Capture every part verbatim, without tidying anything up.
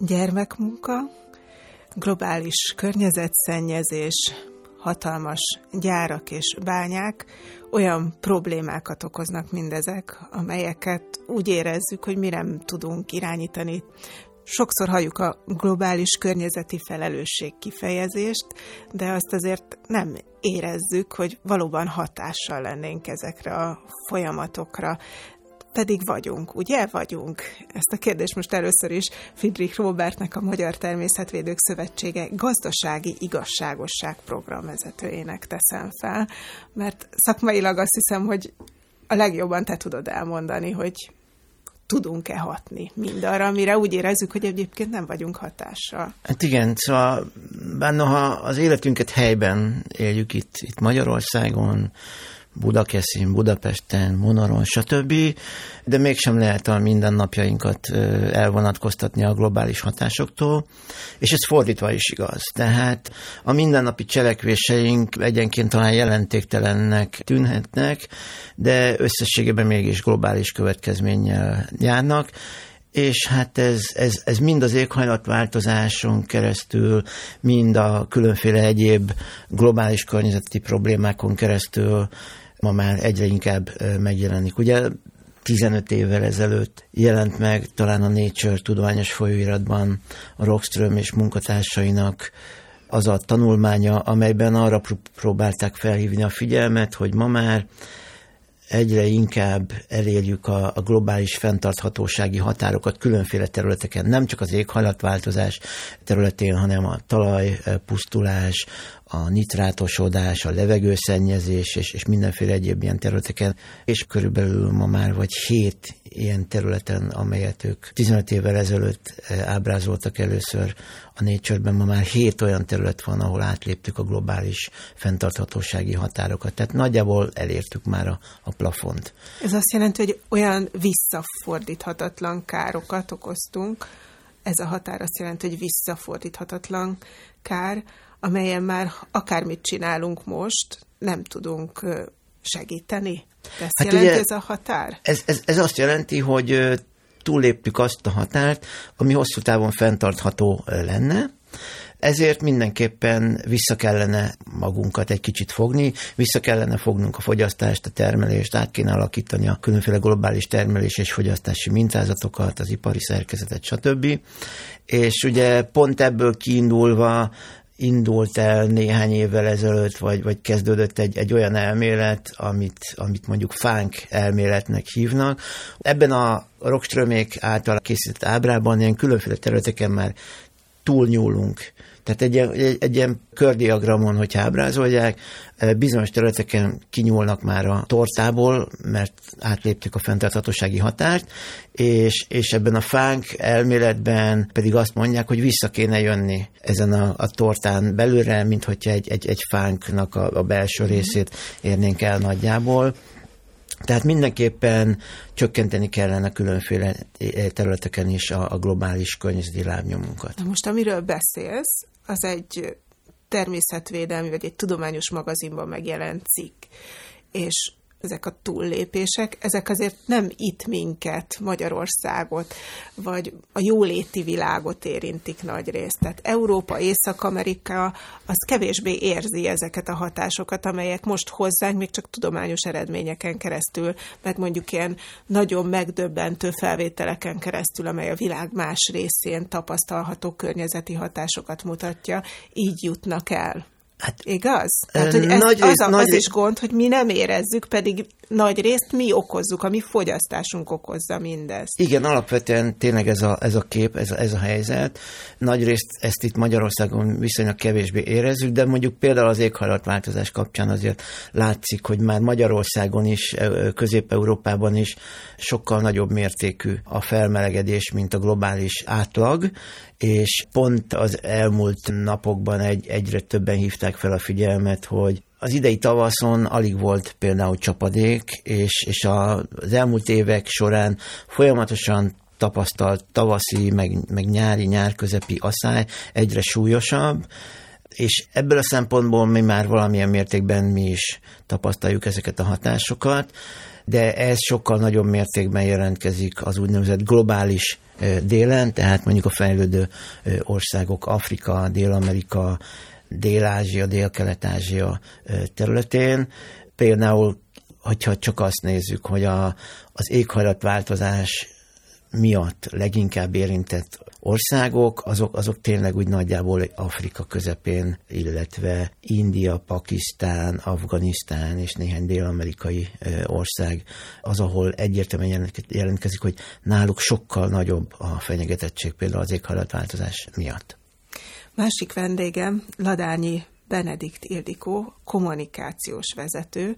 Gyermekmunka, globális környezetszennyezés, hatalmas gyárak és bányák, olyan problémákat okoznak mindezek, amelyeket úgy érezzük, hogy mi nem tudunk irányítani. Sokszor halljuk a globális környezeti felelősség kifejezést, de azt azért nem érezzük, hogy valóban hatással lennénk ezekre a folyamatokra. Pedig vagyunk, ugye? Vagyunk. Ezt a kérdést most először is Friedrich Robertnek, a Magyar Természetvédők Szövetsége gazdasági igazságosság programvezetőjének teszem fel, mert szakmailag azt hiszem, hogy a legjobban te tudod elmondani, hogy tudunk-e hatni mindarra, amire úgy érezzük, hogy egyébként nem vagyunk hatással. Hát igen, szóval bár noha az életünket helyben éljük itt, itt Magyarországon, Budakeszin, Budapesten, Monoron, stb., de mégsem lehet a mindennapjainkat elvonatkoztatni a globális hatásoktól, és ez fordítva is igaz. Tehát a mindennapi cselekvéseink egyenként talán jelentéktelennek tűnhetnek, de összességében mégis globális következménnyel járnak, és hát ez, ez, ez mind az éghajlatváltozáson keresztül, mind a különféle egyéb globális környezeti problémákon keresztül ma már egyre inkább megjelenik. Ugye tizenöt évvel ezelőtt jelent meg talán a Nature tudományos folyóiratban a Rockström és munkatársainak az a tanulmánya, amelyben arra próbálták felhívni a figyelmet, hogy ma már egyre inkább elérjük a, a globális fenntarthatósági határokat különféle területeken, nem csak az éghajlatváltozás területén, hanem a talajpusztulás, a nitrátosodás, a levegőszennyezés és, és mindenféle egyéb ilyen területeken, és körülbelül ma már vagy hét ilyen területen, amelyet ők tizenöt évvel ezelőtt ábrázoltak először a Nature-ben, ma már hét olyan terület van, ahol átléptük a globális fenntarthatósági határokat. Tehát nagyjából elértük már a, a plafont. Ez azt jelenti, hogy olyan visszafordíthatatlan károkat okoztunk, ez a határ azt jelenti, hogy visszafordíthatatlan kár, amelyen már akármit csinálunk most, nem tudunk segíteni. Ez hát jelenti ugye, ez a határ? Ez, ez, ez azt jelenti, hogy túlléptük azt a határt, ami hosszú távon fenntartható lenne, ezért mindenképpen vissza kellene magunkat egy kicsit fogni, vissza kellene fognunk a fogyasztást, a termelést, át kéne alakítani a különféle globális termelés és fogyasztási mintázatokat, az ipari szerkezetet, stb. És ugye pont ebből kiindulva indult el néhány évvel ezelőtt, vagy, vagy kezdődött egy, egy olyan elmélet, amit, amit mondjuk fánk elméletnek hívnak. Ebben a Rockströmék által készített ábrában ilyen különféle területeken már túlnyúlunk. Tehát egy, egy, egy ilyen kördiagramon, hogy ábrázolják, bizonyos területeken kinyúlnak már a tortából, mert átléptük a fenntarthatósági határt, és, és ebben a fánk elméletben pedig azt mondják, hogy vissza kéne jönni ezen a, a tortán belülre, mint hogyha egy, egy, egy fánknak a, a belső részét érnénk el nagyjából. Tehát mindenképpen csökkenteni kellene különféle területeken is a, a globális környezeti lábnyomunkat. Most amiről beszélsz, az egy természetvédelmi, vagy egy tudományos magazinban megjelent cikk. És ezek a túllépések, ezek azért nem itt minket, Magyarországot, vagy a jóléti világot érintik nagy részt. Tehát Európa, Észak-Amerika, az kevésbé érzi ezeket a hatásokat, amelyek most hozzánk még csak tudományos eredményeken keresztül, meg mondjuk ilyen nagyon megdöbbentő felvételeken keresztül, amely a világ más részén tapasztalható környezeti hatásokat mutatja, így jutnak el. Hát, igaz? Tehát, hogy ez, nagy rész, az, a, nagy az is gond, hogy mi nem érezzük, pedig nagy részt mi okozzuk, a mi fogyasztásunk okozza mindezt. Igen, alapvetően tényleg ez a, ez a kép, ez a, ez a helyzet. Nagy részt ezt itt Magyarországon viszonylag kevésbé érezzük, de mondjuk például az éghajlatváltozás kapcsán azért látszik, hogy már Magyarországon is, Közép-Európában is sokkal nagyobb mértékű a felmelegedés, mint a globális átlag, és pont az elmúlt napokban egy, egyre többen hívták fel a figyelmet, hogy az idei tavaszon alig volt például csapadék, és, és az elmúlt évek során folyamatosan tapasztalt tavaszi, meg, meg nyári, nyárközepi asszály egyre súlyosabb, És ebből a szempontból mi már valamilyen mértékben mi is tapasztaljuk ezeket a hatásokat, de ez sokkal nagyobb mértékben jelentkezik az úgynevezett globális délen, tehát mondjuk a fejlődő országok, Afrika, Dél-Amerika, Dél-Ázsia, Dél-Kelet-Ázsia területén. Például, hogyha csak azt nézzük, hogy a, az éghajlatváltozás miatt leginkább érintett országok, azok, azok tényleg úgy nagyjából Afrika közepén, illetve India, Pakisztán, Afganisztán és néhány dél-amerikai ország az, ahol egyértelműen jelentkezik, hogy náluk sokkal nagyobb a fenyegetettség például az éghajlatváltozás miatt. Másik vendégem Ladányi Benedikt Ildikó, kommunikációs vezető,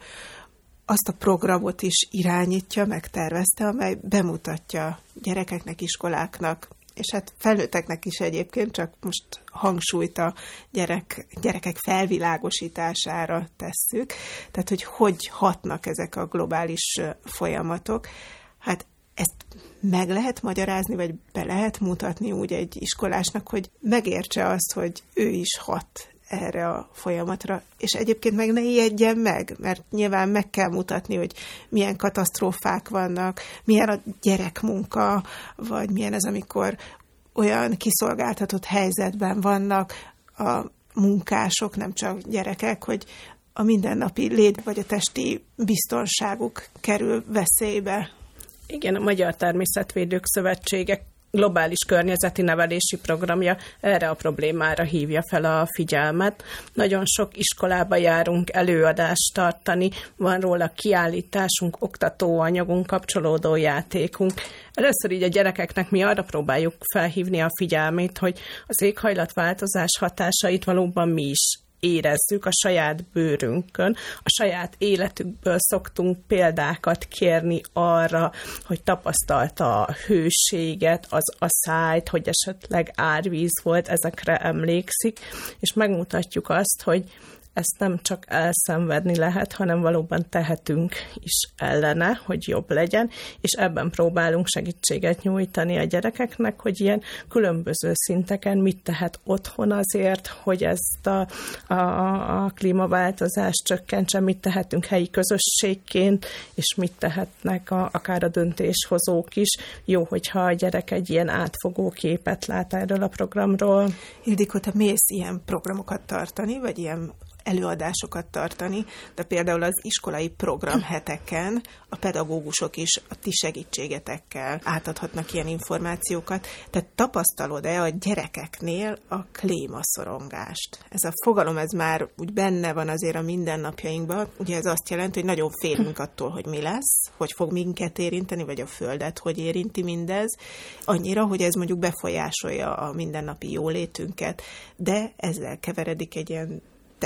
azt a programot is irányítja, megtervezte, amely bemutatja gyerekeknek, iskoláknak, és hát felnőtteknek is egyébként, csak most hangsúlyt a gyerek, gyerekek felvilágosítására tesszük. Tehát, hogy hogy hatnak ezek a globális folyamatok. Hát ezt meg lehet magyarázni, vagy be lehet mutatni úgy egy iskolásnak, hogy megértse azt, hogy ő is hat erre a folyamatra, és egyébként meg ne ijedjen meg, mert nyilván meg kell mutatni, hogy milyen katasztrófák vannak, milyen a gyerekmunka, vagy milyen az, amikor olyan kiszolgáltatott helyzetben vannak a munkások, nem csak gyerekek, hogy a mindennapi lét vagy a testi biztonságuk kerül veszélybe. Igen, a Magyar Természetvédők Szövetsége globális környezeti nevelési programja erre a problémára hívja fel a figyelmet. Nagyon sok iskolába járunk előadást tartani, van róla kiállításunk, oktatóanyagunk, kapcsolódó játékunk. Először így a gyerekeknek mi arra próbáljuk felhívni a figyelmét, hogy az éghajlatváltozás hatásait valóban mi is érezzük a saját bőrünkön, a saját életükből szoktunk példákat kérni arra, hogy tapasztalta a hőséget, az aszályt, hogy esetleg árvíz volt, ezekre emlékszik, és megmutatjuk azt, hogy ezt nem csak elszenvedni lehet, hanem valóban tehetünk is ellene, hogy jobb legyen, és ebben próbálunk segítséget nyújtani a gyerekeknek, hogy ilyen különböző szinteken mit tehet otthon azért, hogy ezt a, a, a klímaváltozást csökkentse, mit tehetünk helyi közösségként, és mit tehetnek a, akár a döntéshozók is. Jó, hogyha a gyerek egy ilyen átfogó képet lát erről a programról. Ildikó, te mész ilyen programokat tartani, vagy ilyen előadásokat tartani, de például az iskolai programheteken a pedagógusok is a ti segítségetekkel átadhatnak ilyen információkat. Tehát tapasztalod-e a gyerekeknél a klímaszorongást? Ez a fogalom, ez már úgy benne van azért a mindennapjainkban. Ugye ez azt jelenti, hogy nagyon félünk attól, hogy mi lesz, hogy fog minket érinteni, vagy a Földet, hogy érinti mindez. Annyira, hogy ez mondjuk befolyásolja a mindennapi jólétünket, de ezzel keveredik egy ilyen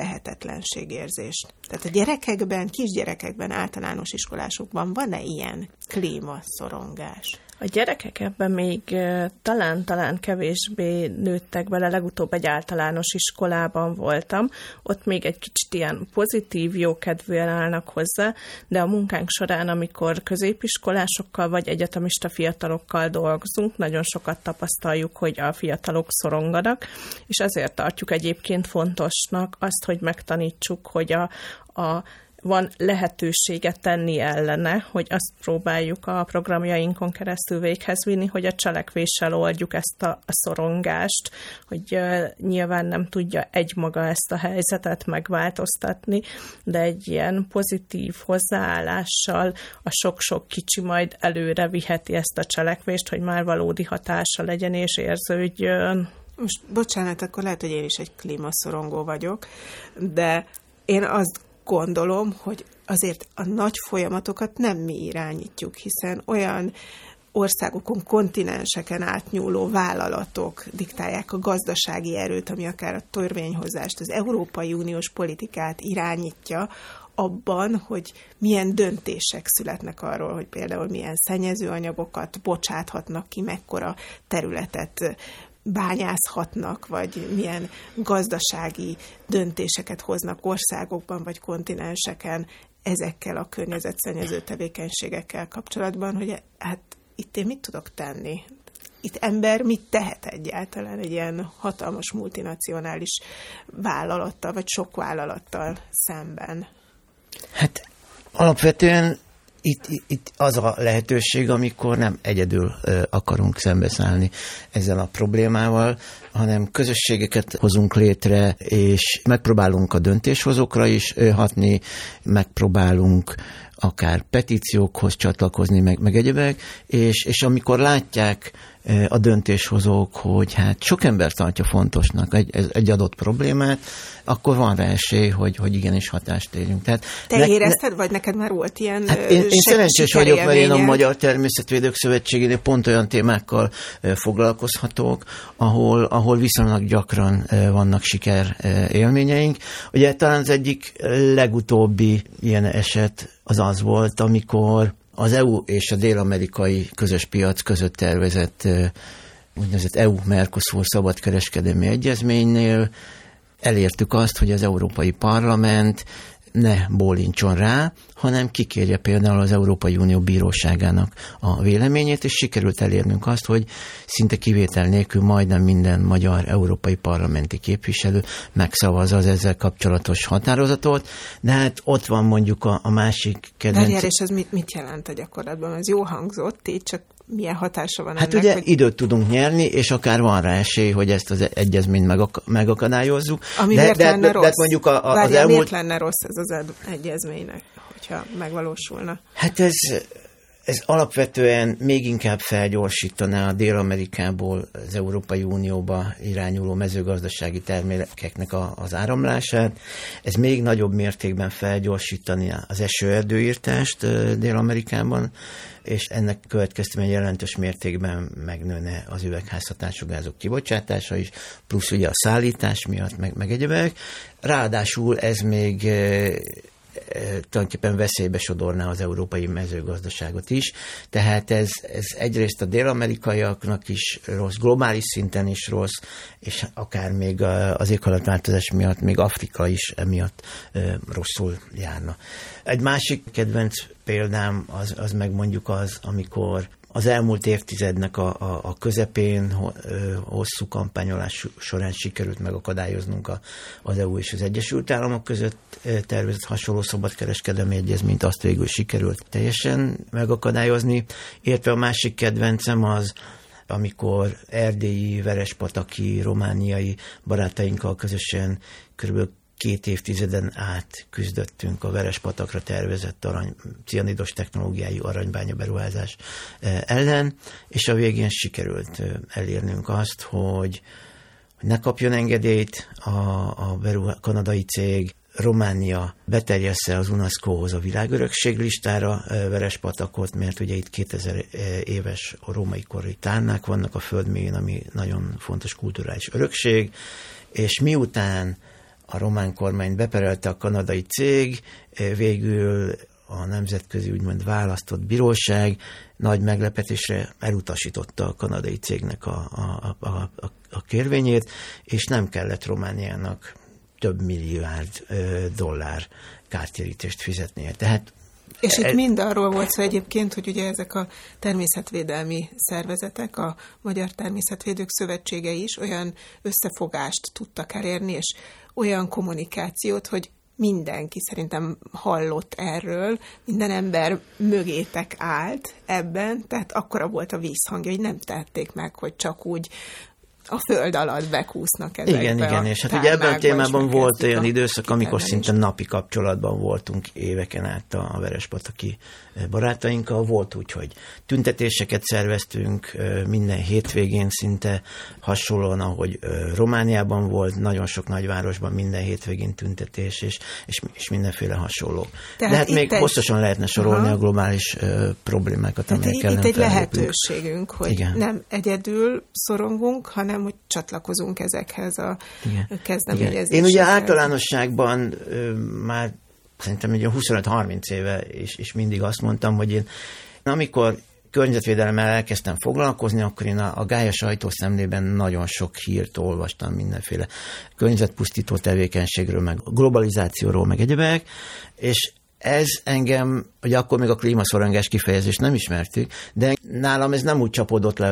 tehetetlenségérzést. Tehát a gyerekekben, kisgyerekekben, általános iskolásokban van-e ilyen klímaszorongás? A gyerekek ebben még talán-talán kevésbé nőttek bele, legutóbb egy általános iskolában voltam, ott még egy kicsit ilyen pozitív, jókedvűen állnak hozzá, de a munkánk során, amikor középiskolásokkal vagy egyetemista fiatalokkal dolgozunk, nagyon sokat tapasztaljuk, hogy a fiatalok szoronganak, és ezért tartjuk egyébként fontosnak azt, hogy megtanítsuk, hogy a, a van lehetőséget tenni ellene, hogy azt próbáljuk a programjainkon keresztül véghez vinni, hogy a cselekvéssel oldjuk ezt a, a szorongást, hogy uh, nyilván nem tudja egymaga ezt a helyzetet megváltoztatni, de egy ilyen pozitív hozzáállással a sok-sok kicsi majd előre viheti ezt a cselekvést, hogy már valódi hatása legyen és érződjön. Most bocsánat, akkor lehet, hogy én is egy klímaszorongó vagyok, de én azt gondolom, hogy azért a nagy folyamatokat nem mi irányítjuk, hiszen olyan országokon, kontinenseken átnyúló vállalatok diktálják a gazdasági erőt, ami akár a törvényhozást, az Európai Uniós politikát irányítja abban, hogy milyen döntések születnek arról, hogy például milyen szennyezőanyagokat bocsáthatnak ki, mekkora területet bányászhatnak, vagy milyen gazdasági döntéseket hoznak országokban, vagy kontinenseken ezekkel a környezetszennyező tevékenységekkel kapcsolatban, hogy hát itt én mit tudok tenni? itt ember mit tehet egyáltalán egy ilyen hatalmas multinacionális vállalattal, vagy sok vállalattal szemben? Hát alapvetően Itt, itt az a lehetőség, amikor nem egyedül akarunk szembeszállni ezzel a problémával, hanem közösségeket hozunk létre, és megpróbálunk a döntéshozókra is hatni, megpróbálunk akár petíciókhoz csatlakozni, meg, meg egyebek, és, és amikor látják a döntéshozók, hogy hát sok ember tartja fontosnak egy, egy adott problémát, akkor van rá esély, hogy, hogy igenis hatást érjünk. Tehát Te ne, érezted, ne, vagy neked már volt ilyen hát én, én szerencsés vagyok, mert én a Magyar Természetvédők Szövetségénél pont olyan témákkal foglalkozhatok, ahol, ahol viszonylag gyakran vannak siker élményeink. Ugye talán az egyik legutóbbi ilyen eset az az volt, amikor az é u és a dél-amerikai közös piac között tervezett úgynevezett é u-Mercosur szabadkereskedelmi egyezménynél elértük azt, hogy az Európai Parlament ne bólincson rá, hanem kikérje például az Európai Unió Bíróságának a véleményét, és sikerült elérnünk azt, hogy szinte kivétel nélkül majdnem minden magyar európai parlamenti képviselő megszavazza az ezzel kapcsolatos határozatot, de hát ott van mondjuk a, a másik kedvenc... Várjál, és ez mit, mit jelent a gyakorlatban? Ez jó hangzott, így csak milyen hatása van hát ennek? ugye hogy... időt tudunk nyerni, és akár van rá esély, hogy ezt az egyezményt megak- megakadályozzuk. Ami de, miért de, lenne de, rossz? De mondjuk a, a, Várjál, az elmúlt... miért lenne rossz ez az egyezménynek, hogyha megvalósulna? Hát ez... Ez alapvetően még inkább felgyorsítaná a Dél-Amerikából az Európai Unióba irányuló mezőgazdasági termékeknek a, az áramlását. Ez még nagyobb mértékben felgyorsítani az esőerdőírtást Dél-Amerikában, és ennek következtében jelentős mértékben megnőne az üvegházhatású gázok kibocsátása is, plusz ugye a szállítás miatt, meg, meg egyebek. Ráadásul ez még tulajdonképpen veszélybe sodorná az európai mezőgazdaságot is. Tehát ez, ez egyrészt a dél-amerikaiaknak is rossz, globális szinten is rossz, és akár még az éghajlatváltozás miatt, még Afrika is emiatt rosszul járna. Egy másik kedvenc példám az, az meg mondjuk az, amikor az elmúlt évtizednek a, a, a közepén hosszú kampányolás során sikerült megakadályoznunk a, az é u és az Egyesült Államok között tervezett hasonló szabadkereskedelmi egyezményt, azt végül sikerült teljesen megakadályozni. Értve a másik kedvencem az, amikor erdélyi, verespataki, romániai barátainkkal közösen körülbelül két évtizeden át küzdöttünk a Verespatakra tervezett arany, cianidos technológiájú aranybánya beruházás ellen, és a végén sikerült elérnünk azt, hogy, hogy ne kapjon engedélyt a, a beruhá, kanadai cég, Románia beterjessze az UNESCO-hoz a világörökség listára Verespatakot, mert ugye itt kétezer éves a római kori tárnák vannak a földmélyén, ami nagyon fontos kulturális örökség, és miután a román kormány beperelte a kanadai cég, végül a nemzetközi úgymond választott bíróság nagy meglepetésre elutasította a kanadai cégnek a, a, a, a, a kérvényét, és nem kellett Romániának több milliárd dollár kártérítést fizetnie. Tehát és itt mind arról volt szó egyébként, hogy ugye ezek a természetvédelmi szervezetek, a Magyar Természetvédők Szövetsége is olyan összefogást tudtak elérni, és olyan kommunikációt, hogy mindenki szerintem hallott erről, minden ember mögétek állt ebben, tehát akkora volt a vízhangja, hogy nem tették meg, hogy csak úgy a föld alatt bekúsznak ezekbe. Igen, igen, és hát ugye ebben a témában volt olyan időszak, amikor szinte napi kapcsolatban voltunk éveken át a verespataki barátainkkal. Volt úgy, hogy tüntetéseket szerveztünk minden hétvégén szinte hasonlóan, ahogy Romániában volt, nagyon sok nagyvárosban minden hétvégén tüntetés, és, és, és mindenféle hasonló. Tehát de hát még egy... hosszasan lehetne sorolni aha. a globális uh, problémákat, amelyek ellen itt egy lehetőségünk, hogy igen. nem egyedül szorongunk, hanem hogy csatlakozunk ezekhez a igen. kezdeményezésekhez. Én ugye általánosságban ö, már szerintem ugye huszonöt-harminc éve és, és mindig azt mondtam, hogy én amikor környezetvédelemmel elkezdtem foglalkozni, akkor én a, a Gája sajtószemlében nagyon sok hírt olvastam mindenféle környezetpusztító tevékenységről, meg globalizációról, meg egyebek, és ez engem, ugye akkor még a klímaszorongás kifejezést nem ismertük, de nálam ez nem úgy csapódott le, hogy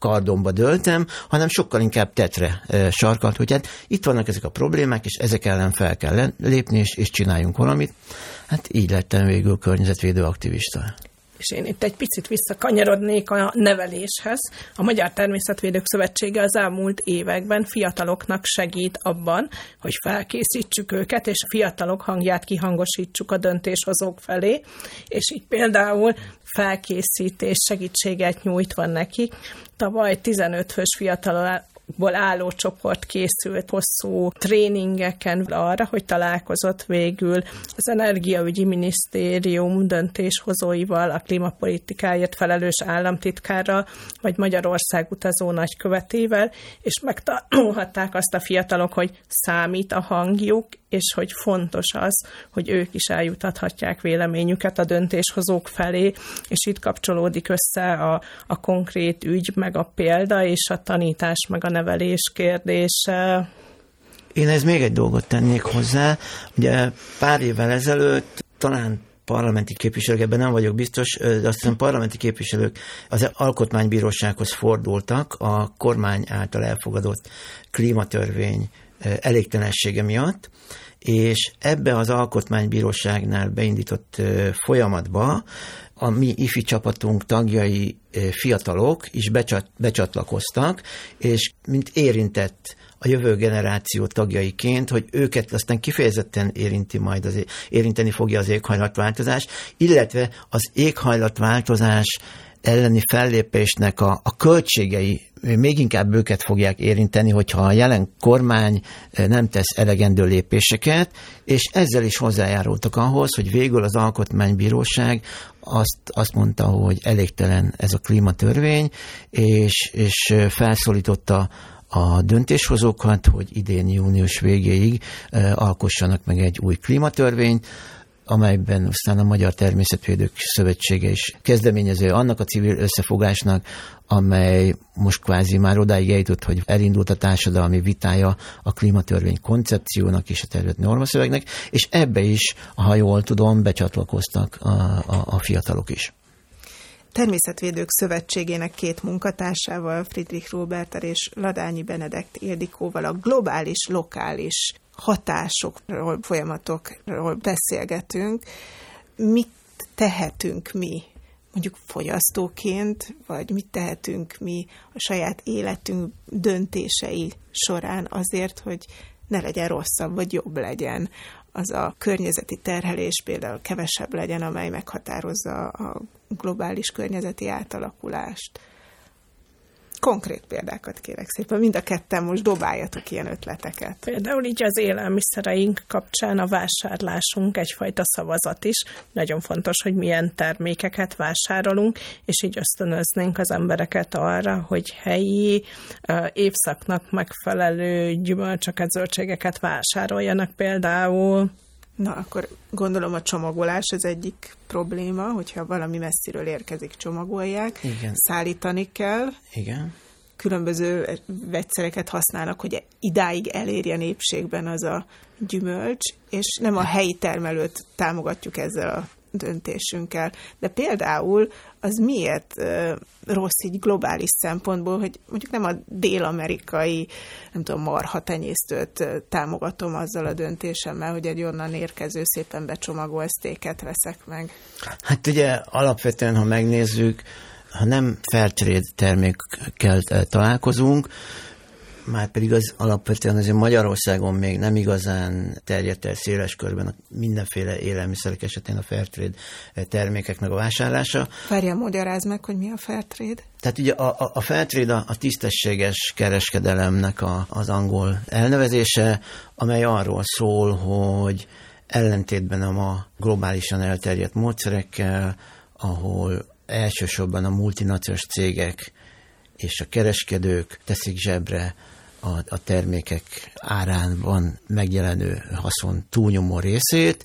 kardomba döltem, hanem sokkal inkább tetre sarkalt, hogy hát itt vannak ezek a problémák, és ezek ellen fel kell lépni, és, és csináljunk valamit. Hát így lettem végül környezetvédő aktivista. És én itt egy picit visszakanyarodnék a neveléshez. A Magyar Természetvédők Szövetsége az elmúlt években fiataloknak segít abban, hogy felkészítsük őket, és a fiatalok hangját kihangosítsuk a döntéshozók felé, és így például felkészítés segítséget nyújtva nekik. Tavaly tizenöt fős fiatal ból álló csoport készült hosszú tréningeken arra, hogy találkozott végül az Energiaügyi Minisztérium döntéshozóival, a klímapolitikáért felelős államtitkárral, vagy Magyarország utazó nagykövetével, és megtanulhatták azt a fiatalok, hogy számít a hangjuk, és hogy fontos az, hogy ők is eljutathatják véleményüket a döntéshozók felé, és itt kapcsolódik össze a, a konkrét ügy, meg a példa, és a tanítás, meg a nevelés kérdése. Én ez még egy dolgot tennék hozzá. Ugye pár évvel ezelőtt talán parlamenti képviselők, ebben nem vagyok biztos, de azt hiszem parlamenti képviselők az alkotmánybírósághoz fordultak a kormány által elfogadott klímatörvény elégtelensége miatt, és ebbe az alkotmánybíróságnál beindított folyamatba a mi ifi csapatunk tagjai, fiatalok is becsat, becsatlakoztak, és mint érintett a jövő generáció tagjaiként, hogy őket aztán kifejezetten érinti majd az, érinteni fogja az éghajlatváltozás, illetve az éghajlatváltozás elleni fellépésnek a, a költségei még inkább őket fogják érinteni, hogyha a jelen kormány nem tesz elegendő lépéseket, és ezzel is hozzájárultak ahhoz, hogy végül az Alkotmánybíróság azt, azt mondta, hogy elégtelen ez a klímatörvény, és, és felszólította a döntéshozókat, hogy idén június végéig alkossanak meg egy új klímatörvényt, amelyben aztán a Magyar Természetvédők Szövetsége is kezdeményező annak a civil összefogásnak, amely most kvázi már odáig eljutott, hogy elindult a társadalmi vitája a klímatörvény koncepciónak és a terület normaszövegnek, és ebbe is, ha jól tudom, becsatlakoztak a, a, a fiatalok is. Természetvédők Szövetségének két munkatársával, Friedrich Róberttel és Ladányi Benedekt Ildikóval a globális, lokális hatásokról, folyamatokról beszélgetünk. Mit tehetünk mi, mondjuk fogyasztóként, vagy mit tehetünk mi a saját életünk döntései során azért, hogy ne legyen rosszabb, vagy jobb legyen az a környezeti terhelés, például kevesebb legyen, amely meghatározza a globális környezeti átalakulást. Konkrét példákat kérek szépen, mind a ketten most dobáljatok ilyen ötleteket. Például így az élelmiszereink kapcsán a vásárlásunk egyfajta szavazat is. Nagyon fontos, hogy milyen termékeket vásárolunk, és így ösztönöznénk az embereket arra, hogy helyi, évszaknak megfelelő gyümölcsöket, zöldségeket vásároljanak például. Na, akkor gondolom a csomagolás az egyik probléma, hogyha valami messziről érkezik, csomagolják, igen. Szállítani kell. Igen. Különböző vegyszereket használnak, hogy idáig elérjen épségben az a gyümölcs, és nem a helyi termelőt támogatjuk ezzel a döntésünkkel. De például az miért uh, rossz így globális szempontból, hogy mondjuk nem a dél-amerikai, nem tudom, marha tenyésztőt uh, támogatom azzal a döntésemmel, hogy egy onnan érkező szépen becsomagolt sztéket veszek meg. Hát ugye alapvetően, ha megnézzük, ha nem Fairtrade termékkel találkozunk, már pedig az alapvetően azért Magyarországon még nem igazán terjedt el széles körben a mindenféle élelmiszerek esetén a Fairtrade termékeknek a vásárlása. Várjál, magyarázd meg, hogy mi a Fairtrade? Tehát ugye a, a Fairtrade a, a tisztességes kereskedelemnek a, az angol elnevezése, amely arról szól, hogy ellentétben a ma globálisan elterjedt módszerekkel, ahol elsősorban a multinacionális cégek és a kereskedők teszik zsebre a, a termékek árában megjelenő haszon túlnyomó részét,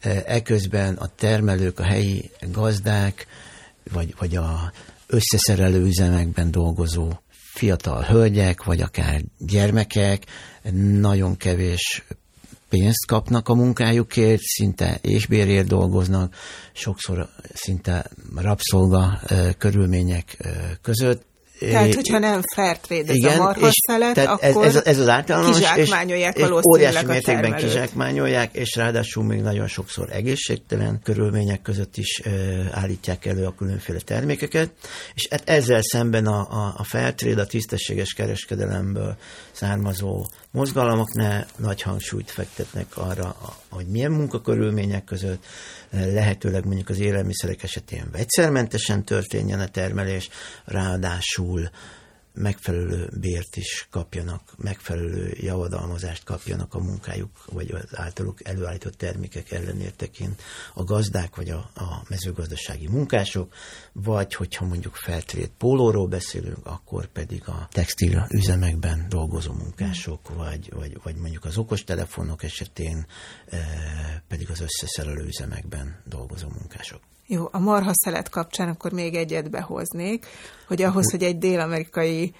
eközben a termelők, a helyi gazdák, vagy, vagy a összeszerelő üzemekben dolgozó fiatal hölgyek, vagy akár gyermekek nagyon kevés pénzt kapnak a munkájukért, szinte ésbérért dolgoznak, sokszor szinte rabszolga körülmények között, Tehát, hogyha nem Fairtrade ez a marhaszelet, akkor ez, ez az általános, kizsákmányolják és, valószínűleg óriási mértékben termelőt. Kizsákmányolják, és ráadásul még nagyon sokszor egészségtelen körülmények között is e, állítják elő a különféle termékeket, és ezzel szemben a, a, a Fairtrade, a tisztességes kereskedelemből származó mozgalmak ne nagy hangsúlyt fektetnek arra, hogy milyen munkakörülmények között lehetőleg mondjuk az élelmiszerek esetén vegyszermentesen történjen a termelés, ráadásul megfelelő bért is kapjanak, megfelelő javadalmazást kapjanak a munkájuk, vagy az általuk előállított termékek ellenértekint a gazdák, vagy a, a mezőgazdasági munkások, vagy hogyha mondjuk Fairtrade pólóról beszélünk, akkor pedig a textil üzemekben dolgozó munkások, vagy, vagy, vagy mondjuk az okostelefonok esetén e, pedig az összeszerelő üzemekben dolgozó munkások. Jó, a marhaszelet kapcsán akkor még egyet behoznék, hogy ahhoz, hogy egy dél-amerikai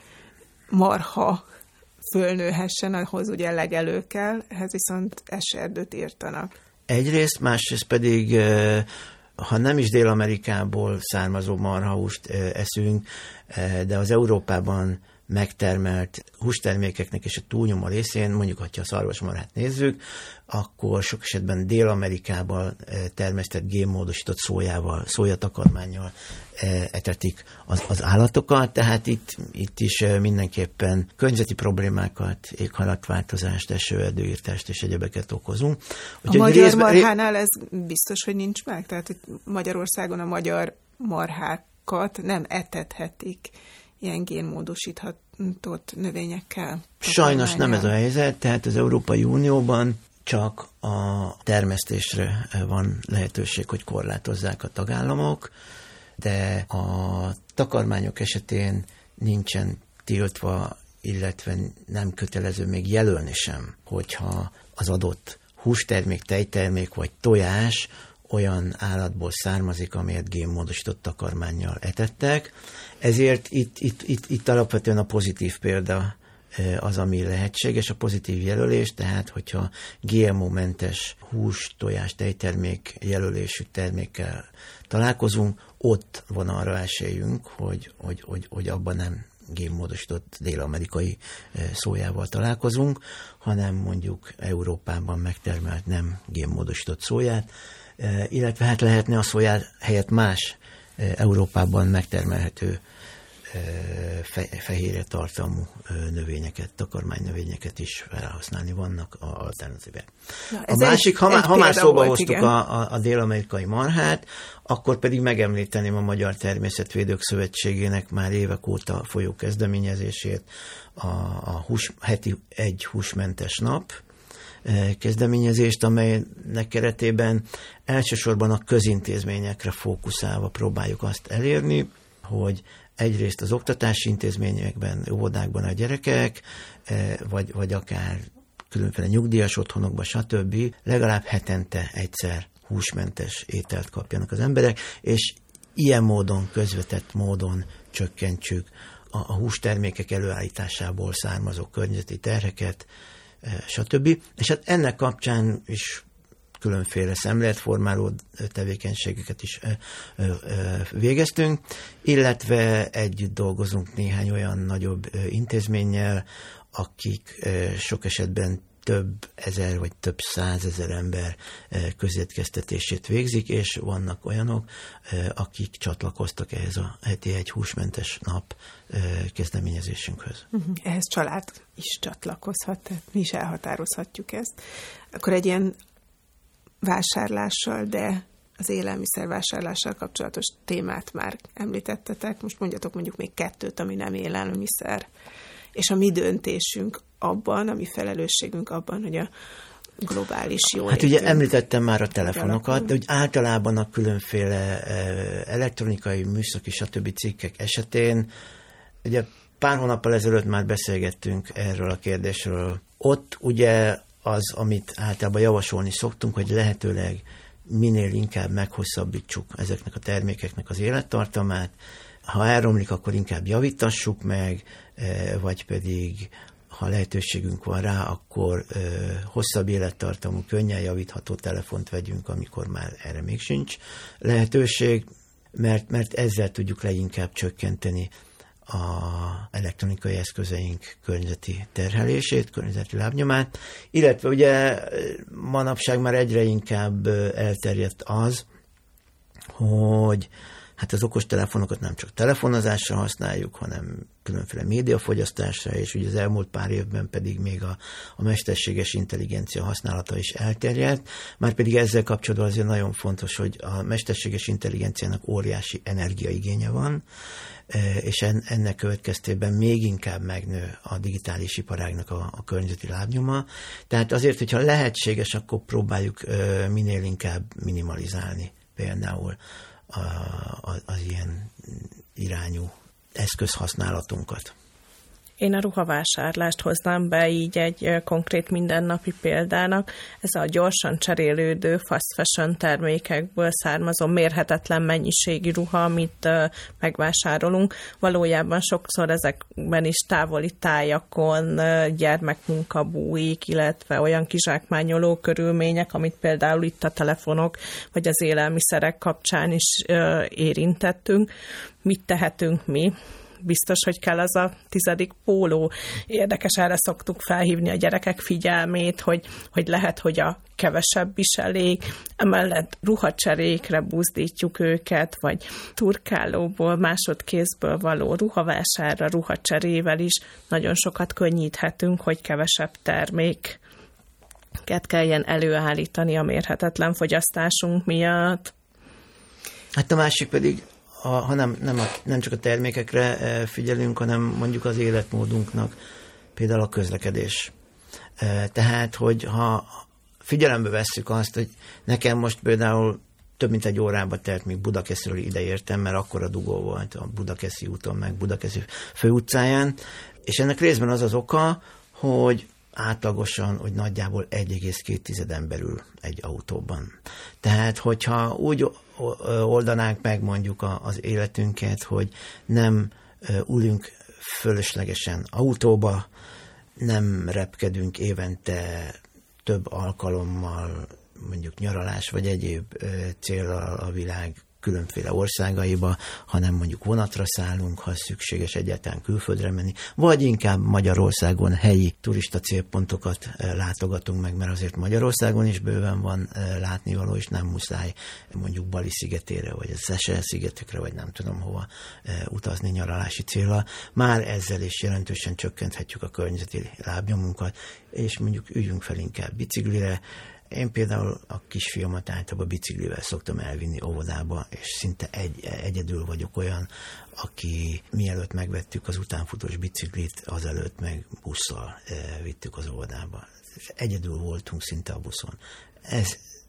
marha fölnőhessen, ahhoz ugye legelő kell, ehhez viszont eserdőt írtanak. Egyrészt, másrészt pedig, ha nem is Dél-Amerikából származó marhahúst eszünk, de az Európában megtermelt hústermékeknek és a túlnyomó részén, mondjuk, ha a szarvasmarhát nézzük, akkor sok esetben Dél-Amerikában termesztett génmódosított szójával, szójatakarmánnyal etetik az, az állatokat, tehát itt, itt is mindenképpen környezeti problémákat, éghajlatváltozást, esőerdőírtást és egyebeket okozunk. A Úgy, magyar részben, marhánál ez biztos, hogy nincs meg? Tehát hogy Magyarországon a magyar marhákat nem etethetik ilyen génmódosíthatott növényekkel? Sajnos nem ez a helyzet, tehát az Európai Unióban csak a termesztésre van lehetőség, hogy korlátozzák a tagállamok, de a takarmányok esetén nincsen tiltva, illetve nem kötelező még jelölni sem, hogyha az adott hústermék, tejtermék vagy tojás olyan állatból származik, amelyet génmódosított takarmánnyal etettek. Ezért itt, itt, itt, itt alapvetően a pozitív példa az, ami lehetséges, a pozitív jelölés, tehát hogyha gé em o-mentes hús, tojás, tejtermék jelölésű termékkel találkozunk, ott van arra esélyünk, hogy, hogy, hogy, hogy abban nem génmódosított dél-amerikai szójával találkozunk, hanem mondjuk Európában megtermelt nem génmódosított szóját, illetve hát lehetne a szójá helyett más Európában megtermelhető fehérje tartalmú növényeket, takarmánynövényeket is felhasználni, vannak a alternatívek. A másik, ha, ha már szóba hoztuk a, a, a dél-amerikai marhát, akkor pedig megemlíteném a Magyar Természetvédők Szövetségének már évek óta folyó kezdeményezését, a, a hús, heti egy húsmentes nap kezdeményezést, amelynek keretében elsősorban a közintézményekre fókuszálva próbáljuk azt elérni, hogy egyrészt az oktatási intézményekben, óvodákban a gyerekek, vagy, vagy akár különféle nyugdíjas otthonokban, stb. Legalább hetente egyszer húsmentes ételt kapjanak az emberek, és ilyen módon, közvetett módon csökkentsük a, a hústermékek előállításából származó környezeti terheket, stb. És hát ennek kapcsán is különféle szemléletformáló tevékenységeket is végeztünk, illetve együtt dolgozunk néhány olyan nagyobb intézménnyel, akik sok esetben több ezer vagy több százezer ember közétkeztetését végzik, és vannak olyanok, akik csatlakoztak ehhez a heti egy húsmentes nap kezdeményezésünkhöz. Ehhez család is csatlakozhat, tehát mi is elhatározhatjuk ezt. Akkor egy ilyen vásárlással, de az élelmiszervásárlással kapcsolatos témát már említettetek. Most mondjatok mondjuk még kettőt, ami nem élelmiszer. És a mi döntésünk abban, a mi felelősségünk abban, hogy a globális jólétünk. Hát ugye említettem már a telefonokat, de úgy általában a különféle elektronikai, műszaki, stb. Cikkek esetén, ugye pár hónappal ezelőtt már beszélgettünk erről a kérdésről. Ott ugye az, amit általában javasolni szoktunk, hogy lehetőleg minél inkább meghosszabbítsuk ezeknek a termékeknek az élettartamát. Ha elromlik, akkor inkább javítassuk meg, vagy pedig, ha lehetőségünk van rá, akkor hosszabb élettartamú, könnyen javítható telefont vegyünk, amikor már erre még sincs lehetőség, mert, mert ezzel tudjuk leginkább csökkenteni a elektronikai eszközeink környezeti terhelését, környezeti lábnyomát, illetve ugye manapság már egyre inkább elterjedt az, hogy hát az okostelefonokat nem csak telefonozásra használjuk, hanem különféle médiafogyasztásra, és ugye az elmúlt pár évben pedig még a, a mesterséges intelligencia használata is elterjedt. Márpedig ezzel kapcsolatban azért nagyon fontos, hogy a mesterséges intelligenciának óriási energiaigénye van, és ennek következtében még inkább megnő a digitális iparágnak a, a környezeti lábnyoma. Tehát azért, hogyha lehetséges, akkor próbáljuk minél inkább minimalizálni például az ilyen irányú eszközhasználatunkat. Én a ruhavásárlást hoznám be így egy konkrét mindennapi példának. Ez a gyorsan cserélődő fast fashion termékekből származó mérhetetlen mennyiségű ruha, amit megvásárolunk. Valójában sokszor ezekben is távoli tájakon gyermekmunka bújik, illetve olyan kizsákmányoló körülmények, amit például itt a telefonok vagy az élelmiszerek kapcsán is érintettünk. Mit tehetünk mi? Biztos, hogy kell az a tizedik póló. Érdekes, erre szoktuk felhívni a gyerekek figyelmét, hogy, hogy lehet, hogy a kevesebb is elég, emellett ruhacserékre buzdítjuk őket, vagy turkálóból, másodkézből való ruhavásárra, ruhacserével is nagyon sokat könnyíthetünk, hogy kevesebb terméket kelljen előállítani a mérhetetlen fogyasztásunk miatt. Hát a másik pedig, A, ha nem, nem, a, nem csak a termékekre figyelünk, hanem mondjuk az életmódunknak, például a közlekedés. Tehát, hogy ha figyelembe vesszük azt, hogy nekem most például több mint egy órába telt, míg Budakeszről ideértem, mert akkora dugó volt a Budakeszi úton, meg Budakeszi főutcáján, és ennek részben az az oka, hogy átlagosan, hogy nagyjából egy egész két ember ül egy autóban. Tehát, hogyha úgy oldanánk meg mondjuk az életünket, hogy nem ülünk fölöslegesen autóba, nem repkedünk évente több alkalommal, mondjuk nyaralás vagy egyéb céllal a világ különféle országaiba, hanem mondjuk vonatra szállunk, ha szükséges egyáltalán külföldre menni, vagy inkább Magyarországon helyi turista célpontokat látogatunk meg, mert azért Magyarországon is bőven van látnivaló, és nem muszáj mondjuk Bali szigetére, vagy a Seychelles szigetekre, vagy nem tudom hova utazni nyaralási célra. Már ezzel is jelentősen csökkenthetjük a környezeti lábnyomunkat, és mondjuk üljünk fel inkább biciklire. Én például a kisfiamat általában biciklivel szoktam elvinni óvodába, és szinte egy, egyedül vagyok olyan, aki mielőtt megvettük az utánfutós biciklit, azelőtt meg busszal e, vittük az óvodába. Egyedül voltunk szinte a buszon. Ez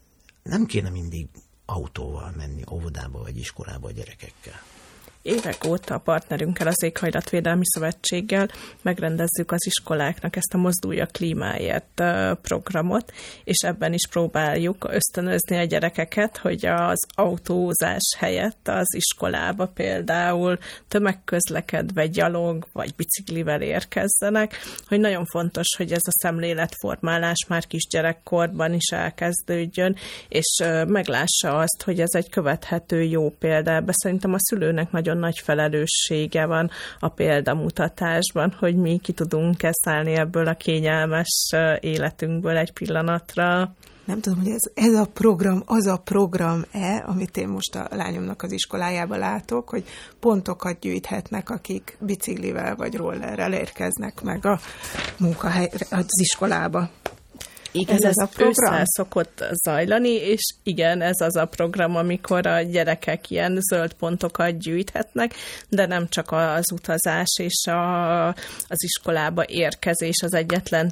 nem kéne mindig autóval menni óvodába vagy iskolába a gyerekekkel. Évek óta a partnerünkkel, az Éghajlatvédelmi Szövetséggel megrendezzük az iskoláknak ezt a Mozdulj a klímáért programot, és ebben is próbáljuk ösztönözni a gyerekeket, hogy az autózás helyett az iskolába például tömegközlekedve, gyalog vagy biciklivel érkezzenek, hogy nagyon fontos, hogy ez a szemléletformálás már kisgyerekkorban is elkezdődjön, és meglássa azt, hogy ez egy követhető jó példa. Ebbe szerintem a szülőnek nagyon nagy felelőssége van a példamutatásban, hogy mi ki tudunk szállni ebből a kényelmes életünkből egy pillanatra. Nem tudom, hogy ez, ez a program, az a program-e, amit én most a lányomnak az iskolájában látok, hogy pontokat gyűjthetnek, akik biciklivel vagy rollerrel érkeznek meg a munkahelyre, az iskolába. Igen, ez, ez a program szokott zajlani, és igen, ez az a program, amikor a gyerekek ilyen zöld pontokat gyűjthetnek, de nem csak az utazás és a, az iskolába érkezés az egyetlen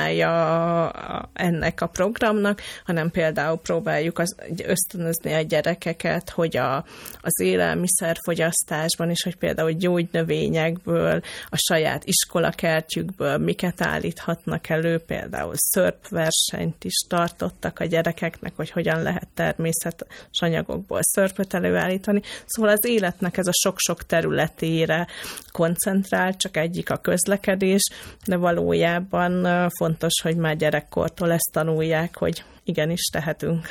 témája ennek a programnak, hanem például próbáljuk az, ösztönözni a gyerekeket, hogy a, az élelmiszerfogyasztásban is, hogy például gyógynövényekből, a saját iskolakertjükből miket állíthatnak elő, például szörpver versenyt is tartottak a gyerekeknek, hogy hogyan lehet természetes anyagokból szörpöt előállítani. Szóval az életnek ez a sok-sok területére koncentrál, csak egyik a közlekedés, de valójában fontos, hogy már gyerekkortól ezt tanulják, hogy igenis tehetünk.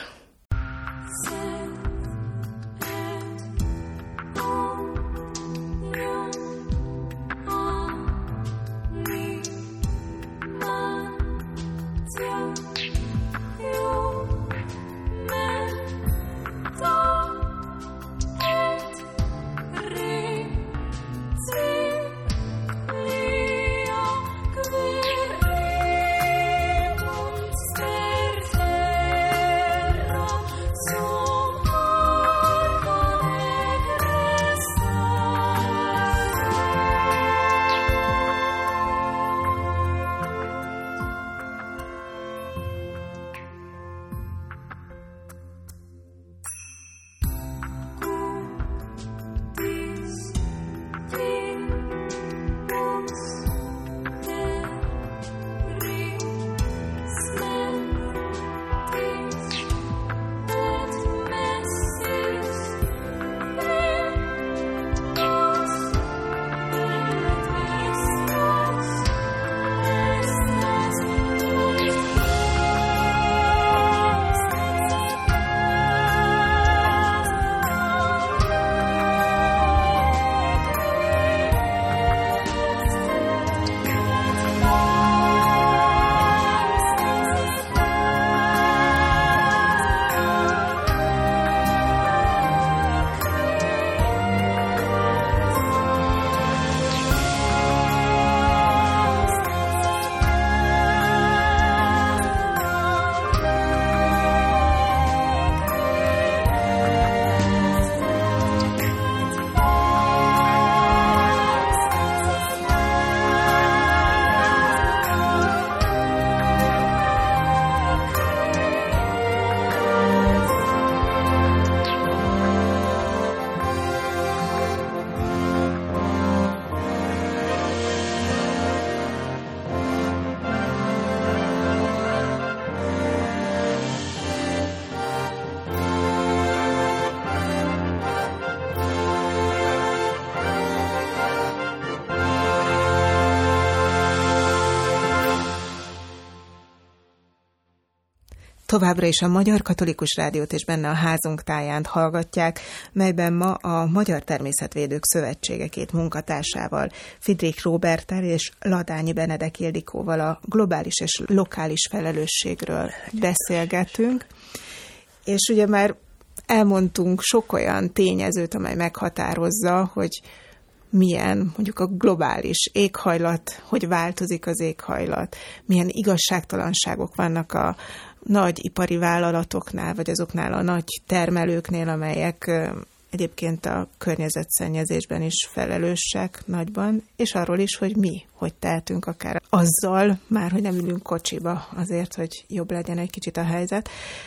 Továbbra is a Magyar Katolikus Rádiót és benne a házunk táján hallgatják, melyben ma a Magyar Természetvédők Szövetsége két munkatársával, Fidrik Róberttel és Ladányi Benedek Ildikóval a globális és lokális felelősségről beszélgetünk. És ugye már elmondtunk sok olyan tényezőt, amely meghatározza, hogy milyen mondjuk a globális éghajlat, hogy változik az éghajlat, milyen igazságtalanságok vannak a nagy ipari vállalatoknál, vagy azoknál a nagy termelőknél, amelyek egyébként a környezetszennyezésben is felelősek nagyban, és arról is, hogy mi, hogy tehetünk akár azzal, már hogy nem ülünk kocsiba azért, hogy jobb legyen egy kicsit a helyzet.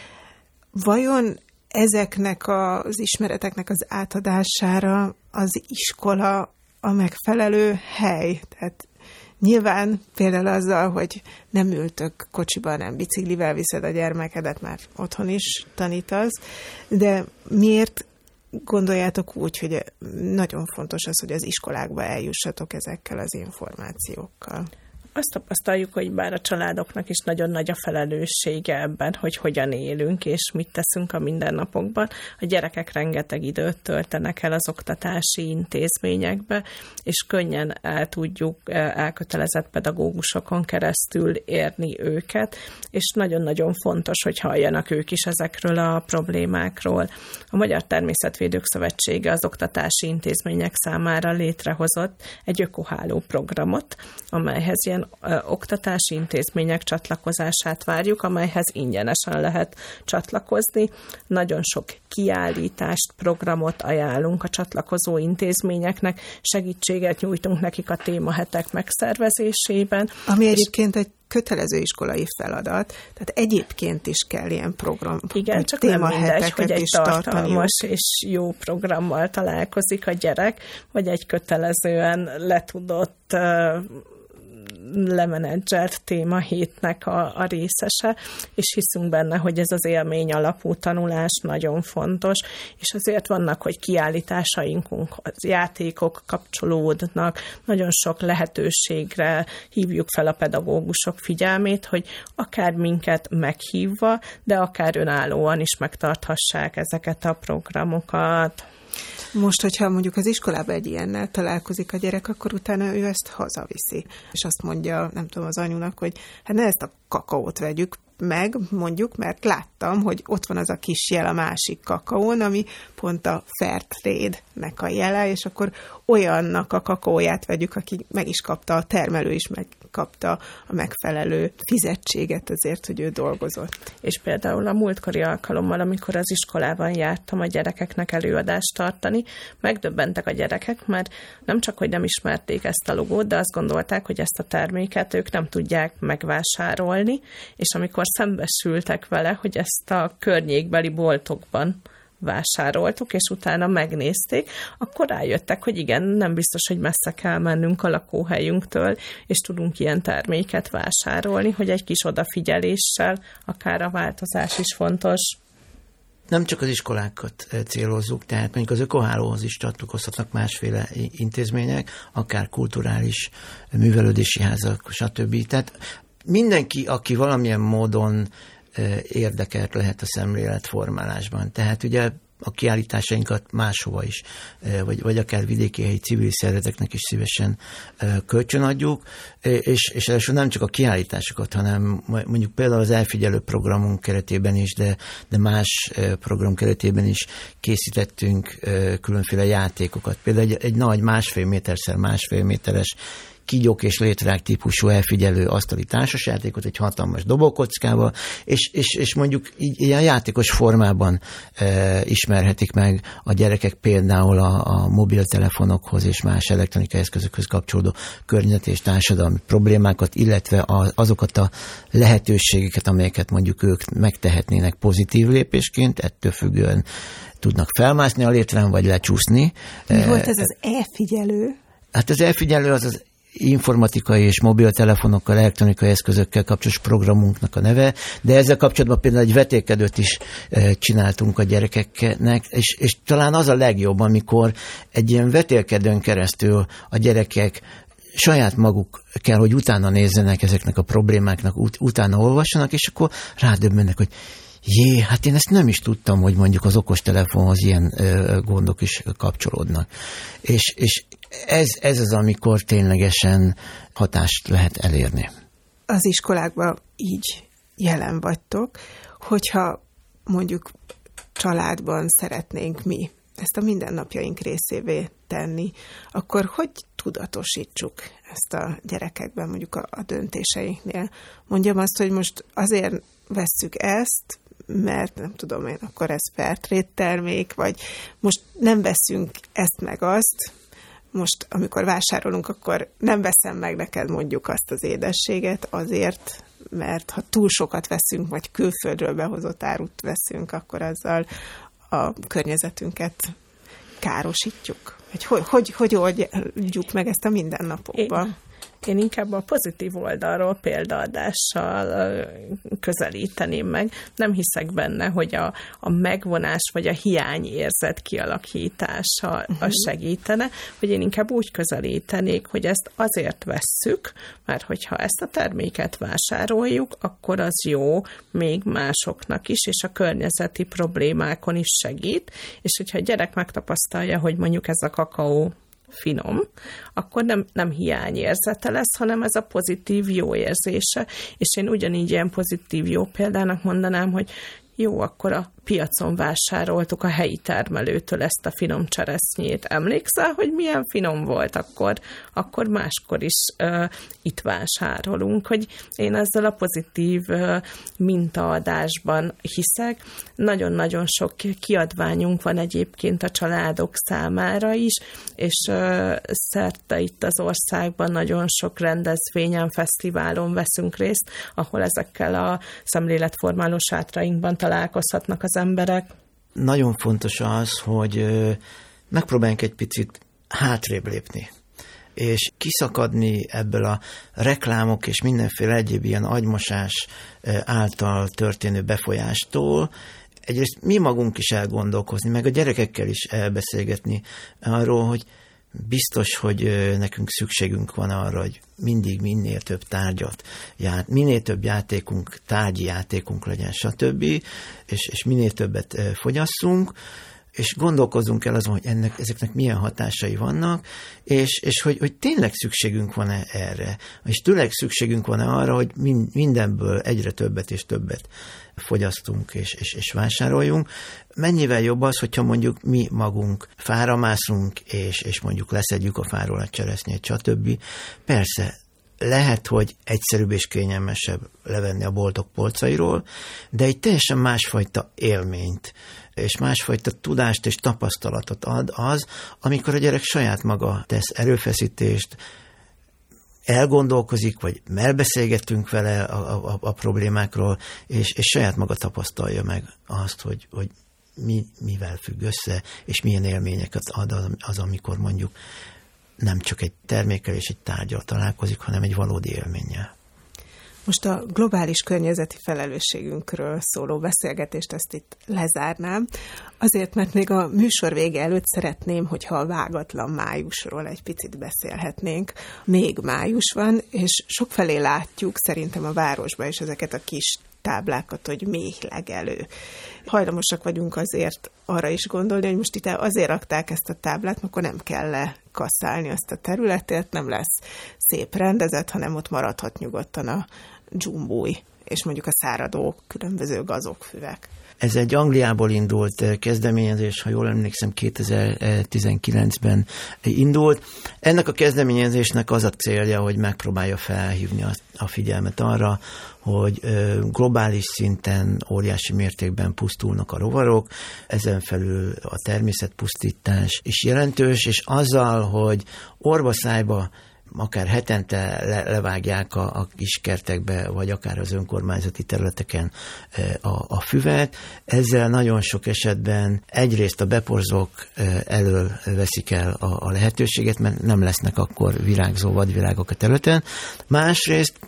Vajon ezeknek az ismereteknek az átadására az iskola a megfelelő hely? Tehát nyilván például azzal, hogy nem ültök kocsiba, nem biciklivel viszed a gyermekedet, már otthon is tanítasz, de miért gondoljátok úgy, hogy nagyon fontos az, hogy az iskolákba eljussatok ezekkel az információkkal? Azt tapasztaljuk, hogy bár a családoknak is nagyon nagy a felelőssége ebben, hogy hogyan élünk és mit teszünk a mindennapokban. A gyerekek rengeteg időt töltenek el az oktatási intézményekbe, és könnyen el tudjuk elkötelezett pedagógusokon keresztül érni őket, és nagyon-nagyon fontos, hogy halljanak ők is ezekről a problémákról. A Magyar Természetvédők Szövetsége az oktatási intézmények számára létrehozott egy ökoháló programot, amelyhez ilyen oktatási intézmények csatlakozását várjuk, amelyhez ingyenesen lehet csatlakozni. Nagyon sok kiállítást, programot ajánlunk a csatlakozó intézményeknek, segítséget nyújtunk nekik a témahetek megszervezésében. Ami egyébként egy kötelező iskolai feladat, tehát egyébként is kell ilyen program. Igen, csak nem mindegy, hogy egy tartalmas és jó programmal találkozik a gyerek, vagy egy kötelezően letudott lemenedzselt témahétnek a, a részese, és hiszünk benne, hogy ez az élmény alapú tanulás nagyon fontos, és azért vannak, hogy kiállításainkunk, az játékok kapcsolódnak, nagyon sok lehetőségre hívjuk fel a pedagógusok figyelmét, hogy akár minket meghívva, de akár önállóan is megtarthassák ezeket a programokat. Most, hogyha mondjuk az iskolába egy ilyennel találkozik a gyerek, akkor utána ő ezt hazaviszi. És azt mondja, nem tudom, az anyunak, hogy hát ne ezt a kakaót vegyük meg, mondjuk, mert láttam, hogy ott van az a kis jel a másik kakaón, ami pont a Fairtrade-nek a jele, és akkor olyannak a kakaóját vegyük, aki meg is kapta, a termelő is megkapta a megfelelő fizetséget azért, hogy ő dolgozott. És például a múltkori alkalommal, amikor az iskolában jártam a gyerekeknek előadást tartani, megdöbbentek a gyerekek, mert nem csak, hogy nem ismerték ezt a logót, de azt gondolták, hogy ezt a terméket ők nem tudják megvásárolni, és amikor szembesültek vele, hogy ezt a környékbeli boltokban vásároltuk, és utána megnézték, akkor rájöttek, hogy igen, nem biztos, hogy messze kell mennünk a lakóhelyünktől, és tudunk ilyen terméket vásárolni, hogy egy kis odafigyeléssel akár a változás is fontos. Nem csak az iskolákat célozzuk, tehát mondjuk az ökohálóhoz is csatlakozhatnak másféle intézmények, akár kulturális művelődési házak, stb. Tehát mindenki, aki valamilyen módon érdekelt lehet a szemléletformálásban. Tehát ugye a kiállításainkat máshova is, vagy, vagy akár vidéki helyi civil szervezeteknek is szívesen kölcsönadjuk, és, és elsősorban nem csak a kiállításokat, hanem mondjuk például az elfigyelő programunk keretében is, de, de más program keretében is készítettünk különféle játékokat. Például egy, egy nagy másfél méterszer másfél méteres kígyók és létrák típusú elfigyelő asztali társasjátékot, egy hatalmas dobókockával, és, és, és mondjuk így ilyen játékos formában e, ismerhetik meg a gyerekek például a, a mobiltelefonokhoz és más elektronikai eszközökhöz kapcsolódó környezeti és társadalmi problémákat, illetve a, azokat a lehetőségeket, amelyeket mondjuk ők megtehetnének pozitív lépésként, ettől függően tudnak felmászni a létrán, vagy lecsúszni. Mi volt ez az elfigyelő? Hát az elfigyelő az az informatikai és mobiltelefonokkal, elektronikai eszközökkel kapcsolatos programunknak a neve, de ezzel kapcsolatban például egy vetélkedőt is csináltunk a gyerekeknek, és, és talán az a legjobb, amikor egy ilyen vetélkedőn keresztül a gyerekek saját maguk kell, hogy utána nézzenek ezeknek a problémáknak, ut- utána olvassanak, és akkor rádöbbennek, hogy jé, hát én ezt nem is tudtam, hogy mondjuk az okostelefonhoz ilyen ö, gondok is kapcsolódnak. És, és ez, ez az, amikor ténylegesen hatást lehet elérni. Az iskolákban így jelen vagytok, hogyha mondjuk családban szeretnénk mi ezt a mindennapjaink részévé tenni, akkor hogy tudatosítsuk ezt a gyerekekben, mondjuk a, a döntéseinknél? Mondjam azt, hogy most azért vesszük ezt, mert nem tudom én, akkor ez Fairtrade termék, vagy most nem veszünk ezt meg azt, most amikor vásárolunk, akkor nem veszem meg neked mondjuk azt az édességet azért, mert ha túl sokat veszünk, vagy külföldről behozott árut veszünk, akkor azzal a környezetünket károsítjuk. Hogy hogy, hogy, hogy oldjuk meg ezt a mindennapokban? Én, én inkább a pozitív oldalról példaadással közelíteném meg. Nem hiszek benne, hogy a, a megvonás vagy a hiányérzet kialakítása uh-huh. az segítene, hogy én inkább úgy közelítenék, hogy ezt azért vesszük, mert hogyha ezt a terméket vásároljuk, akkor az jó még másoknak is, és a környezeti problémákon is segít, és hogyha a gyerek megtapasztalja, hogy mondjuk ez a kakaó finom, akkor nem, nem hiányérzete lesz, hanem ez a pozitív jó érzése. És én ugyanígy ilyen pozitív jó példának mondanám, hogy jó, akkor a piacon vásároltuk a helyi termelőtől ezt a finom cseresznyét. Emlékszel, hogy milyen finom volt? Akkor, akkor máskor is uh, itt vásárolunk, hogy én ezzel a pozitív uh, mintaadásban hiszek. Nagyon-nagyon sok kiadványunk van egyébként a családok számára is, és uh, szerte itt az országban nagyon sok rendezvényen, fesztiválon veszünk részt, ahol ezekkel a szemléletformáló sátrainkban találkozhatnak az emberek. Nagyon fontos az, hogy megpróbáljunk egy picit hátrébb lépni, és kiszakadni ebből a reklámok és mindenféle egyéb ilyen agymosás által történő befolyástól. Egyrészt mi magunk is elgondolkozni, meg a gyerekekkel is elbeszélgetni arról, hogy biztos, hogy nekünk szükségünk van arra, hogy mindig minél több tárgyat, ját, minél több játékunk, tárgyi játékunk legyen, stb., és, és minél többet fogyasszunk, és gondolkozzunk el azon, hogy ennek, ezeknek milyen hatásai vannak, és, és hogy, hogy tényleg szükségünk van-e erre, és tényleg szükségünk van-e arra, hogy mindenből egyre többet és többet fogyasztunk és, és, és vásároljunk. Mennyivel jobb az, hogyha mondjuk mi magunk fára mászunk, és, és mondjuk leszedjük a fáról a cseresznyét, stb. Persze, lehet, hogy egyszerűbb és kényelmesebb levenni a boltok polcairól, de egy teljesen másfajta élményt, és másfajta tudást és tapasztalatot ad az, amikor a gyerek saját maga tesz erőfeszítést, elgondolkozik, vagy elbeszélgetünk vele a, a, a problémákról, és, és saját maga tapasztalja meg azt, hogy, hogy mi, mivel függ össze, és milyen élményeket ad az, az, amikor mondjuk nem csak egy termékkel és egy tárgyal találkozik, hanem egy valódi élménnyel. Most a globális környezeti felelősségünkről szóló beszélgetést ezt itt lezárnám, azért, mert még a műsor vége előtt szeretném, hogyha a vágatlan májusról egy picit beszélhetnénk. Még május van, és sokfelé látjuk szerintem a városban is ezeket a kis táblákat, hogy méh legelő. Hajlamosak vagyunk azért arra is gondolni, hogy most itt azért rakták ezt a táblát, mert akkor nem kell lekasszálni azt a területet, nem lesz szép rendezett, hanem ott maradhat nyugodtan a dzsumbúj, és mondjuk a száradó különböző gazok, füvek. Ez egy Angliából indult kezdeményezés, ha jól emlékszem, kétezer-tizenkilencben indult. Ennek a kezdeményezésnek az a célja, hogy megpróbálja felhívni a figyelmet arra, hogy globális szinten óriási mértékben pusztulnak a rovarok, ezen felül a természetpusztítás is jelentős, és azzal, hogy orvaszájba akár hetente le, levágják a, a kis kertekbe, vagy akár az önkormányzati területeken a, a füvet. Ezzel nagyon sok esetben egyrészt a beporzók elől veszik el a, a lehetőséget, mert nem lesznek akkor virágzó vadvirágok a területen. Másrészt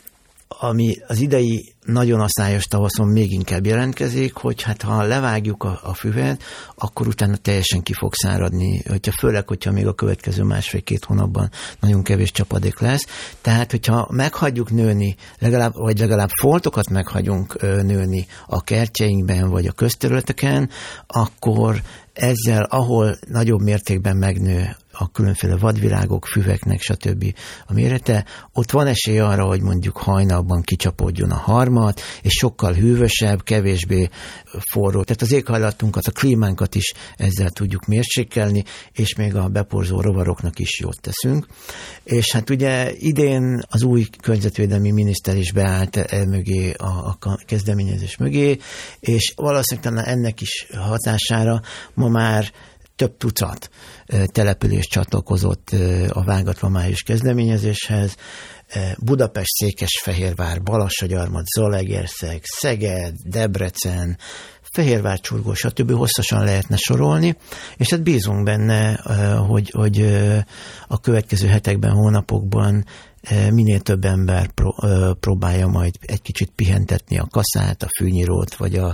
ami az idei nagyon aszályos tavaszon még inkább jelentkezik, hogy hát ha levágjuk a, a füvet, akkor utána teljesen ki fog száradni, hogyha főleg, hogyha még a következő másfél-két hónapban nagyon kevés csapadék lesz. Tehát, hogyha meghagyjuk nőni, legalább, vagy legalább foltokat meghagyunk nőni a kertjeinkben, vagy a közterületeken, akkor ezzel, ahol nagyobb mértékben megnő a különféle vadvirágok, füveknek, stb. A mérete, ott van esély arra, hogy mondjuk hajnalban kicsapódjon a harmat, és sokkal hűvösebb, kevésbé forró. Tehát az éghajlatunkat, a klímánkat is ezzel tudjuk mérsékelni, és még a beporzó rovaroknak is jót teszünk. És hát ugye idén az új környezetvédelmi miniszter is beállt el mögé, a, a kezdeményezés mögé, és valószínűleg talán ennek is hatására ma már több tucat település csatlakozott a Vágatlan május kezdeményezéshez. Budapest, Székesfehérvár, Balassagyarmat, Zalaegerszeg, Szeged, Debrecen, Fehérvár, Csurgó, stb. Hosszasan lehetne sorolni, és hát bízunk benne, hogy, hogy a következő hetekben, hónapokban minél több ember próbálja majd egy kicsit pihentetni a kaszát, a fűnyírót, vagy a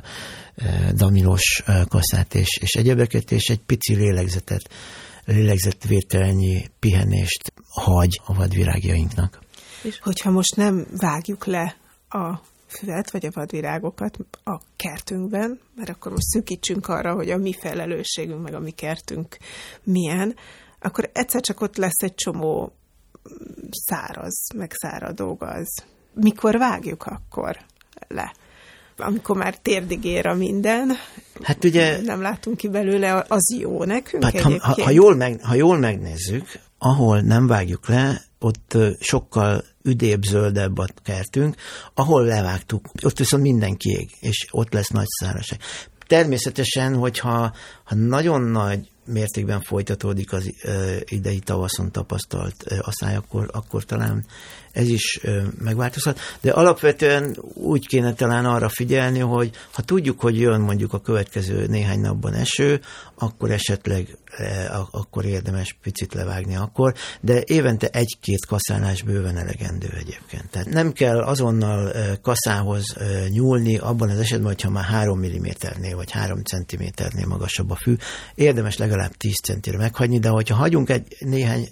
damilos kaszát és, és egyebeket, és egy pici lélegzetet, lélegzetvételnyi pihenést hagy a vadvirágjainknak. És hogyha most nem vágjuk le a füvet, vagy a vadvirágokat a kertünkben, mert akkor most szűkítsünk arra, hogy a mi felelősségünk, meg a mi kertünk milyen, akkor egyszer csak ott lesz egy csomó száraz, meg száradó gaz. Mikor vágjuk akkor le? Amikor már térdig ér a minden, hát ugye, nem látunk ki belőle, az jó nekünk hát egyébként. Ha, ha, jól meg, ha jól megnézzük, ahol nem vágjuk le, ott sokkal üdébb, zöldebb a kertünk, ahol levágtuk, ott viszont mindenki ég, és ott lesz nagy szárazság. Természetesen, hogyha ha nagyon nagy mértékben folytatódik az ö, idei tavaszon tapasztalt ö, aszály, akkor, akkor talán ez is ö, megváltozhat. De alapvetően úgy kéne talán arra figyelni, hogy ha tudjuk, hogy jön mondjuk a következő néhány napban eső, akkor esetleg e, akkor érdemes picit levágni akkor, de évente egy-két kaszálás bőven elegendő egyébként. Tehát nem kell azonnal e, kaszához e, nyúlni abban az esetben, hogyha már három milliméternél vagy három centiméternél magasabb a fű, érdemes legalább tíz centire meghagyni, de hogyha hagyunk egy néhány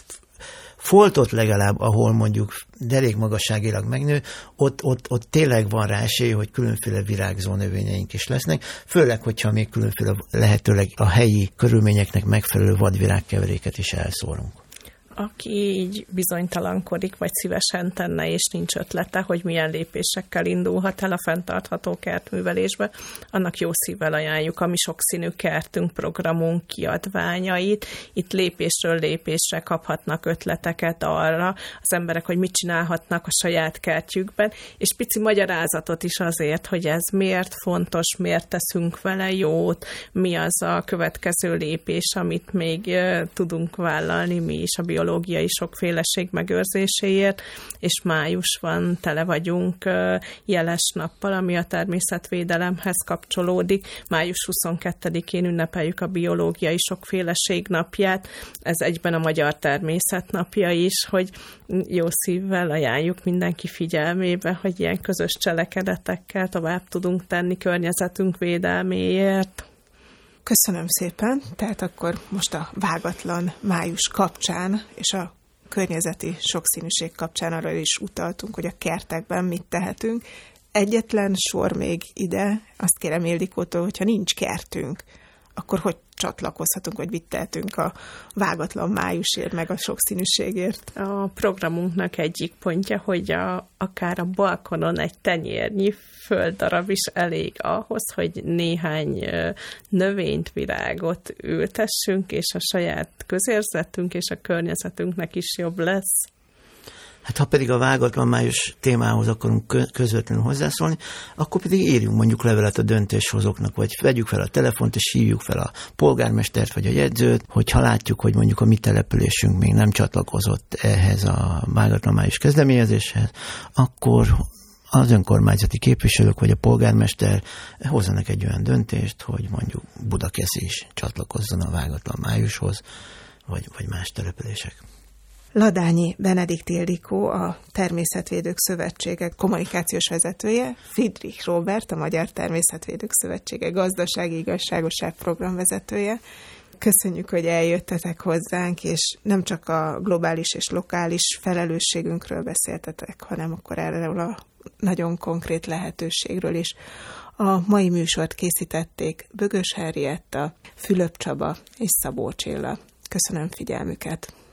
foltot legalább, ahol mondjuk derék magasságilag megnő, ott, ott, ott tényleg van rá esély, hogy különféle virágzó növényeink is lesznek, főleg, hogyha még különféle lehetőleg a helyi körülményeknek megfelelő vadvirágkeveréket is elszórunk. Aki így bizonytalankodik, vagy szívesen tenne, és nincs ötlete, hogy milyen lépésekkel indulhat el a fenntartható kertművelésbe, annak jó szívvel ajánljuk a mi sokszínű kertünk programunk kiadványait. Itt lépésről lépésre kaphatnak ötleteket arra az emberek, hogy mit csinálhatnak a saját kertjükben, és pici magyarázatot is azért, hogy ez miért fontos, miért teszünk vele jót, mi az a következő lépés, amit még tudunk vállalni mi is a biológiai biológiai sokféleség megőrzéséért, és május van, tele vagyunk jeles nappal, ami a természetvédelemhez kapcsolódik. május huszonkettedikén ünnepeljük a biológiai sokféleség napját, ez egyben a Magyar Természet napja is, hogy jó szívvel ajánljuk mindenki figyelmébe, hogy ilyen közös cselekedetekkel tovább tudunk tenni környezetünk védelméért. Köszönöm szépen. Tehát akkor most a vágatlan május kapcsán és a környezeti sokszínűség kapcsán arra is utaltunk, hogy a kertekben mit tehetünk. Egyetlen sor még ide, azt kérem Ildikótól, hogyha nincs kertünk, akkor hogy csatlakozhatunk, vagy mit tehetünk a vágatlan májusért, meg a sokszínűségért? A programunknak egyik pontja, hogy a, akár a balkonon egy tenyérnyi földdarab is elég ahhoz, hogy néhány növényt, virágot ültessünk, és a saját közérzetünk és a környezetünknek is jobb lesz. Hát ha pedig a vágatlan május témához akarunk közvetlenül hozzászólni, akkor pedig írjunk mondjuk levelet a döntéshozóknak, vagy vegyük fel a telefont, és hívjuk fel a polgármestert, vagy a jegyzőt, hogyha látjuk, hogy mondjuk a mi településünk még nem csatlakozott ehhez a vágatlan május kezdeményezéshez, akkor az önkormányzati képviselők, vagy a polgármester hozzanak egy olyan döntést, hogy mondjuk Budakeszi is csatlakozzon a vágatlan májushoz, vagy, vagy más települések. Ladányi Benedikt Ildikó, a Természetvédők Szövetsége kommunikációs vezetője, Friedrich Róbert, a Magyar Természetvédők Szövetsége gazdasági igazságosság programvezetője. Köszönjük, hogy eljöttetek hozzánk, és nem csak a globális és lokális felelősségünkről beszéltetek, hanem akkor erről a nagyon konkrét lehetőségről is. A mai műsort készítették Bögös Henrietta, Fülöp Csaba és Szabó Csilla. Köszönöm figyelmüket!